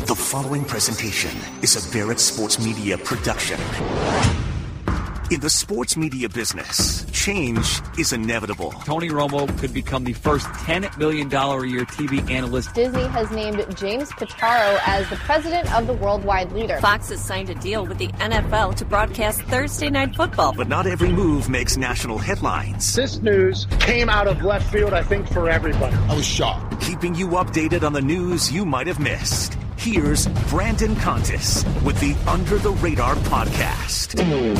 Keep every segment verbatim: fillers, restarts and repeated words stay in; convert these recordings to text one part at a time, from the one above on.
The following presentation is a Barrett Sports Media production. In the sports media business, change is inevitable. Tony Romo could become the first ten million dollars a year T V analyst. Disney has named James Pitaro as the president of the Worldwide Leader. Fox has signed a deal with the N F L to broadcast Thursday Night Football. But not every move makes national headlines. This news came out of left field, I think, for everybody. I was shocked. Keeping you updated on the news you might have missed. Here's Brandon Contis with the Under the Radar podcast.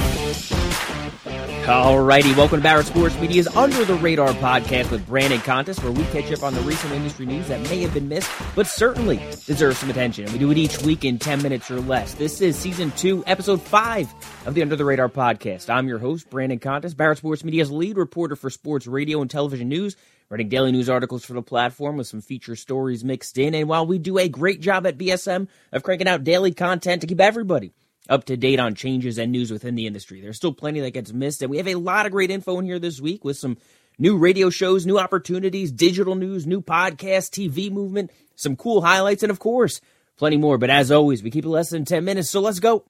Alrighty, welcome to Barrett Sports Media's Under the Radar podcast with Brandon Contis, where we catch up on the recent industry news that may have been missed, but certainly deserve some attention. And we do it each week in ten minutes or less. This is season two, episode five of the Under the Radar podcast. I'm your host, Brandon Contis, Barrett Sports Media's lead reporter for sports radio and television news, writing daily news articles for the platform with some feature stories mixed in. And while we do a great job at B S M of cranking out daily content to keep everybody up to date on changes and news within the industry, there's still plenty that gets missed. And we have a lot of great info in here this week with some new radio shows, new opportunities, digital news, new podcasts, T V movement, some cool highlights, and of course, plenty more. But as always, we keep it less than ten minutes, so let's go.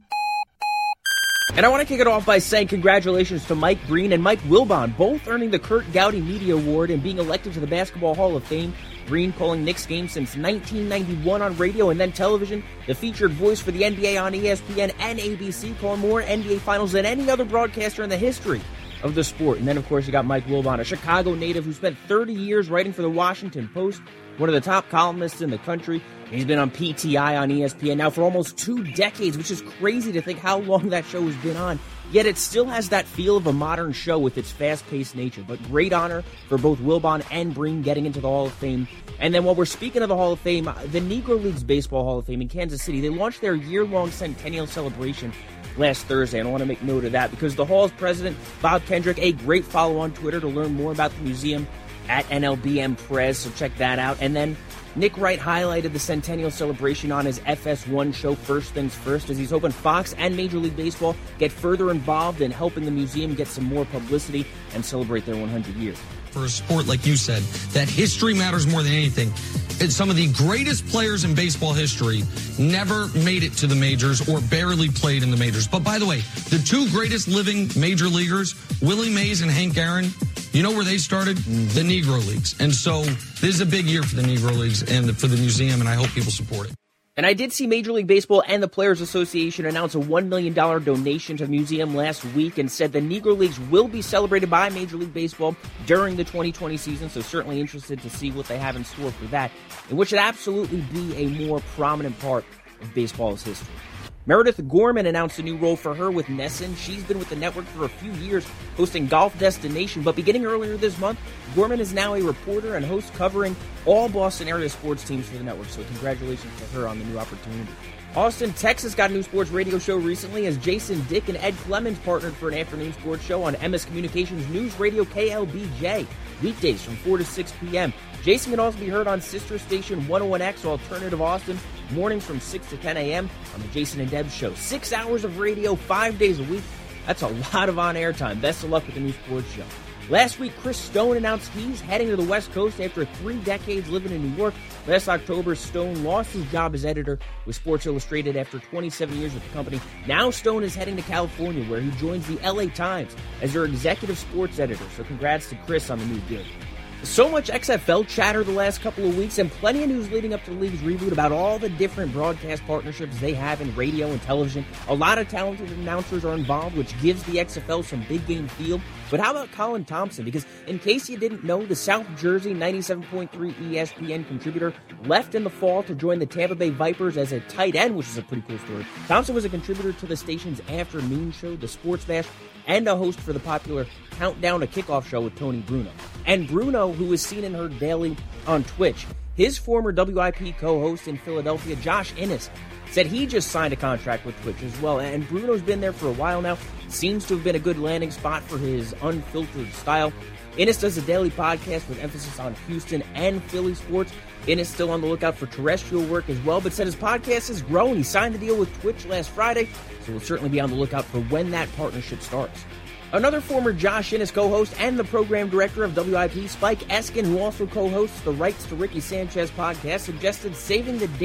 And I want to kick it off by saying congratulations to Mike Green and Mike Wilbon, both earning the Curt Gowdy Media Award and being elected to the Basketball Hall of Fame. Green calling Knicks games since nineteen ninety-one on radio and then television, the featured voice for the N B A on E S P N and A B C, calling more N B A finals than any other broadcaster in the history of the sport. And then, of course, you got Mike Wilbon, a Chicago native who spent thirty years writing for the Washington Post, one of the top columnists in the country. He's been on P T I on E S P N now for almost two decades, which is crazy to think how long that show has been on. Yet it still has that feel of a modern show with its fast-paced nature. But great honor for both Wilbon and Breen getting into the Hall of Fame. And then while we're speaking of the Hall of Fame, the Negro Leagues Baseball Hall of Fame in Kansas City, they launched their year-long centennial celebration last Thursday. And I want to make note of that because the Hall's president, Bob Kendrick, a great follow on Twitter to learn more about the museum at N L B M Prez, so check that out. And then Nick Wright highlighted the centennial celebration on his F S one show, First Things First, as he's hoping Fox and Major League Baseball get further involved in helping the museum get some more publicity and celebrate their one hundred years. For a sport, like you said, that history matters more than anything. It's some of the greatest players in baseball history never made it to the majors or barely played in the majors. But by the way, the two greatest living major leaguers, Willie Mays and Hank Aaron, you know where they started? Mm-hmm. The Negro Leagues. And so this is a big year for the Negro Leagues and for the museum, and I hope people support it. And I did see Major League Baseball and the Players Association announce a one million dollars donation to the museum last week and said the Negro Leagues will be celebrated by Major League Baseball during the twenty twenty season, so certainly interested to see what they have in store for that, and which should absolutely be a more prominent part of baseball's history. Meredith Gorman announced a new role for her with NESN. She's been with the network for a few years, hosting Golf Destination, but beginning earlier this month, Gorman is now a reporter and host covering all Boston area sports teams for the network, so congratulations to her on the new opportunity. Austin, Texas got a new sports radio show recently as Jason Dick and Ed Clemens partnered for an afternoon sports show on M S Communications News Radio K L B J, weekdays from four to six p.m. Jason can also be heard on sister station one oh one X Alternative Austin, mornings from six to ten a.m. on the Jason and Deb Show. Six hours of radio, five days a week. That's a lot of on-air time. Best of luck with the new sports show. Last week, Chris Stone announced he's heading to the West Coast after three decades living in New York. Last October, Stone lost his job as editor with Sports Illustrated after twenty-seven years with the company. Now Stone is heading to California, where he joins the L A Times as their executive sports editor. So congrats to Chris on the new gig. So much X F L chatter the last couple of weeks and plenty of news leading up to the league's reboot about all the different broadcast partnerships they have in radio and television. A lot of talented announcers are involved, which gives the X F L some big game feel. But how about Colin Thompson? Because in case you didn't know, the South Jersey ninety-seven point three E S P N contributor left in the fall to join the Tampa Bay Vipers as a tight end, which is a pretty cool story. Thompson was a contributor to the station's afternoon show, The Sports Bash, and a host for the popular Countdown to Kickoff show with Tony Bruno. And Bruno, who is seen and heard daily on Twitch, his former W I P co-host in Philadelphia, Josh Innes, said he just signed a contract with Twitch as well. And Bruno's been there for a while now. Seems to have been a good landing spot for his unfiltered style. Innes does a daily podcast with emphasis on Houston and Philly sports. Innes still on the lookout for terrestrial work as well, but said his podcast is growing. He signed the deal with Twitch last Friday, so we'll certainly be on the lookout for when that partnership starts. Another former Josh Innes co-host and the program director of W I P, Spike Eskin, who also co-hosts the Rights to Ricky Sanchez podcast, suggested saving the date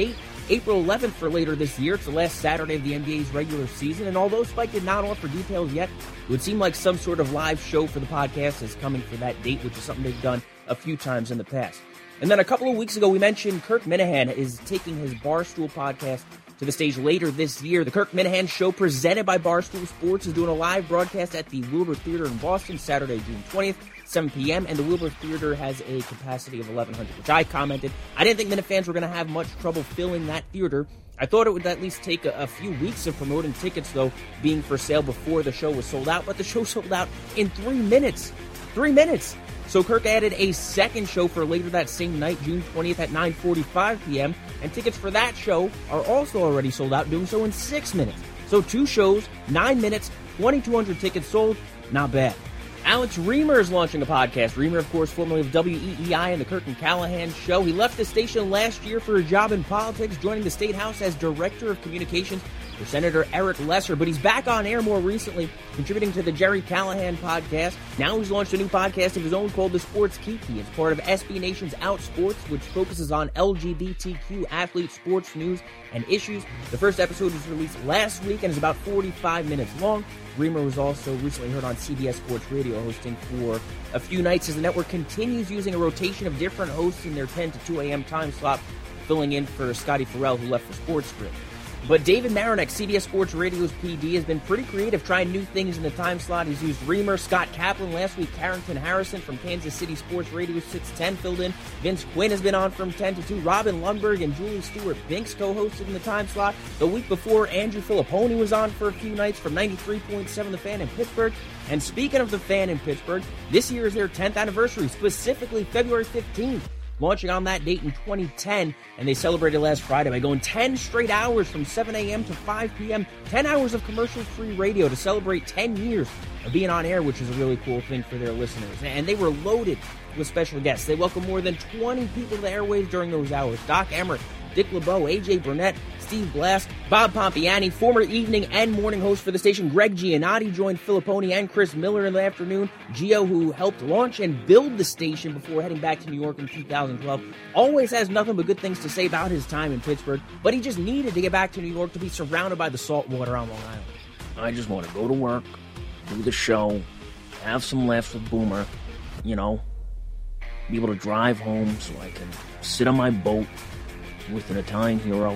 April eleventh for later this year. It's the last Saturday of the N B A's regular season, and although Spike did not offer details yet, it would seem like some sort of live show for the podcast is coming for that date, which is something they've done a few times in the past. And then a couple of weeks ago, we mentioned Kirk Minihane is taking his Barstool podcast to the stage later this year. The Kirk Minihane Show, presented by Barstool Sports, is doing a live broadcast at the Wilbur Theater in Boston, Saturday, June twentieth, seven p.m., and the Wilbur Theater has a capacity of eleven hundred, which I commented. I didn't think Minute fans were going to have much trouble filling that theater. I thought it would at least take a, a few weeks of promoting tickets, though, being for sale before the show was sold out, but the show sold out in three minutes. Three minutes! So Kirk added a second show for later that same night, June twentieth at nine forty-five p.m., and tickets for that show are also already sold out, doing so in six minutes. So two shows, nine minutes, twenty-two hundred tickets sold, not bad. Alex Reimer is launching a podcast. Reimer, of course, formerly of W E E I and the Kirk and Callahan Show. He left the station last year for a job in politics, joining the State House as Director of Communications for Senator Eric Lesser, but he's back on air more recently, contributing to the Jerry Callahan podcast. Now he's launched a new podcast of his own called The Sports Kiki. It's part of S B Nation's Out Sports, which focuses on L G B T Q athlete sports news and issues. The first episode was released last week and is about forty-five minutes long. Reimer was also recently heard on C B S Sports Radio, hosting for a few nights as the network continues using a rotation of different hosts in their ten to two a.m. time slot, filling in for Scotty Farrell, who left for Sports Grid. But David Marinek, C B S Sports Radio's P D, has been pretty creative, trying new things in the time slot. He's used Reimer, Scott Kaplan last week, Carrington Harrison from Kansas City Sports Radio six ten filled in. Vince Quinn has been on from ten to two. Robin Lundberg and Julie Stewart-Binks co-hosted in the time slot. The week before, Andrew Filipponi was on for a few nights from ninety-three point seven The Fan in Pittsburgh. And speaking of The Fan in Pittsburgh, this year is their tenth anniversary, specifically February fifteenth. Launching on that date in twenty ten, and they celebrated last Friday by going ten straight hours from seven a.m. to five p.m., ten hours of commercial-free radio to celebrate ten years of being on air, which is a really cool thing for their listeners. And they were loaded with special guests. They welcomed more than twenty people to the airwaves during those hours. Doc Emmerich, Dick LeBeau, A J Burnett, Steve Blass, Bob Pompiani, former evening and morning host for the station Greg Giannotti, joined Filipponi and Chris Miller in the afternoon. Gio, who helped launch and build the station before heading back to New York in two thousand twelve, always has nothing but good things to say about his time in Pittsburgh, but he just needed to get back to New York to be surrounded by the salt water on Long Island. I just want to go to work, do the show, have some laughs with Boomer, you know, be able to drive home so I can sit on my boat with an Italian hero,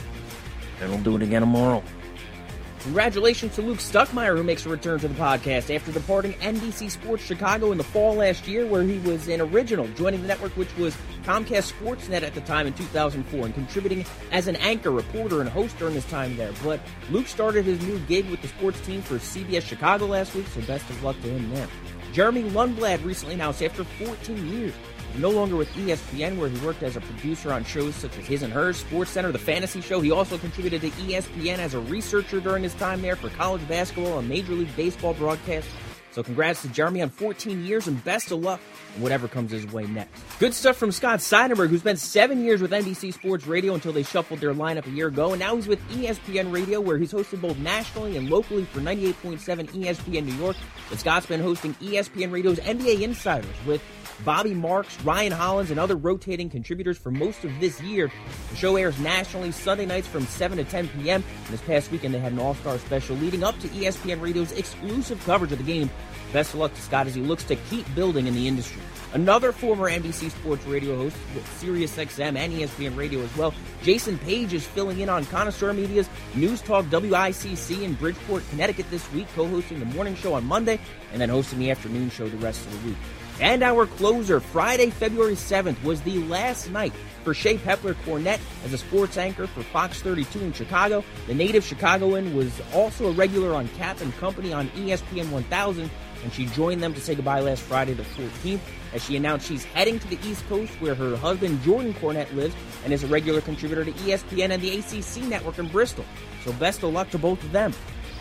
and we'll do it again tomorrow. Congratulations to Luke Stuckmeyer, who makes a return to the podcast after departing N B C Sports Chicago in the fall last year, where he was an original, joining the network, which was Comcast Sportsnet at the time in two thousand four, and contributing as an anchor, reporter, and host during his time there. But Luke started his new gig with the sports team for C B S Chicago last week, so best of luck to him there. Jeremy Lundblad recently announced after fourteen years, no longer with E S P N, where he worked as a producer on shows such as His and Hers, SportsCenter, The Fantasy Show. He also contributed to E S P N as a researcher during his time there for college basketball and Major League Baseball broadcasts. So congrats to Jeremy on fourteen years, and best of luck in whatever comes his way next. Good stuff from Scott Seidenberg, who spent seven years with N B C Sports Radio until they shuffled their lineup a year ago, and now he's with E S P N Radio, where he's hosted both nationally and locally for ninety-eight point seven E S P N New York. But Scott's been hosting E S P N Radio's N B A Insiders with Bobby Marks, Ryan Hollins, and other rotating contributors for most of this year. The show airs nationally Sunday nights from seven to ten p.m. And this past weekend, they had an all-star special leading up to E S P N Radio's exclusive coverage of the game. Best of luck to Scott as he looks to keep building in the industry. Another former N B C Sports Radio host with SiriusXM and E S P N Radio as well, Jason Page, is filling in on Connoisseur Media's News Talk W I C C in Bridgeport, Connecticut this week, co-hosting the morning show on Monday and then hosting the afternoon show the rest of the week. And our closer, Friday, February seventh, was the last night for Shea Pepler-Cornett as a sports anchor for Fox thirty-two in Chicago. The native Chicagoan was also a regular on Cap and Company on E S P N one thousand, and she joined them to say goodbye last Friday the fourteenth as she announced she's heading to the East Coast, where her husband Jordan Cornett lives and is a regular contributor to E S P N and the A C C network in Bristol. So best of luck to both of them.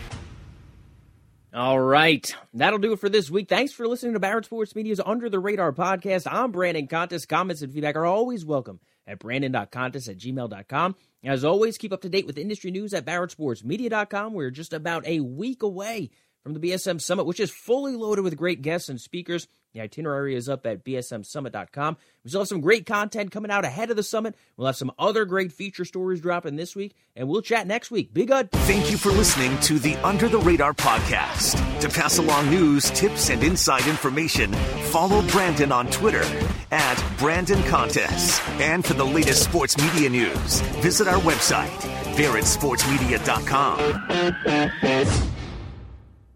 All right, that'll do it for this week. Thanks for listening to Barrett Sports Media's Under the Radar podcast. I'm Brandon Contis. Comments and feedback are always welcome at brandon dot contis at gmail dot com. As always, keep up to date with industry news at barrett sports media dot com. We're just about a week away from the B S M Summit, which is fully loaded with great guests and speakers. The itinerary is up at B S M summit dot com. We still have some great content coming out ahead of the summit. We'll have some other great feature stories dropping this week, and we'll chat next week. Be good. Thank you for listening to the Under the Radar podcast. To pass along news, tips, and inside information, follow Brandon on Twitter at Brandon Contests. And for the latest sports media news, visit our website, barrett sports media dot com.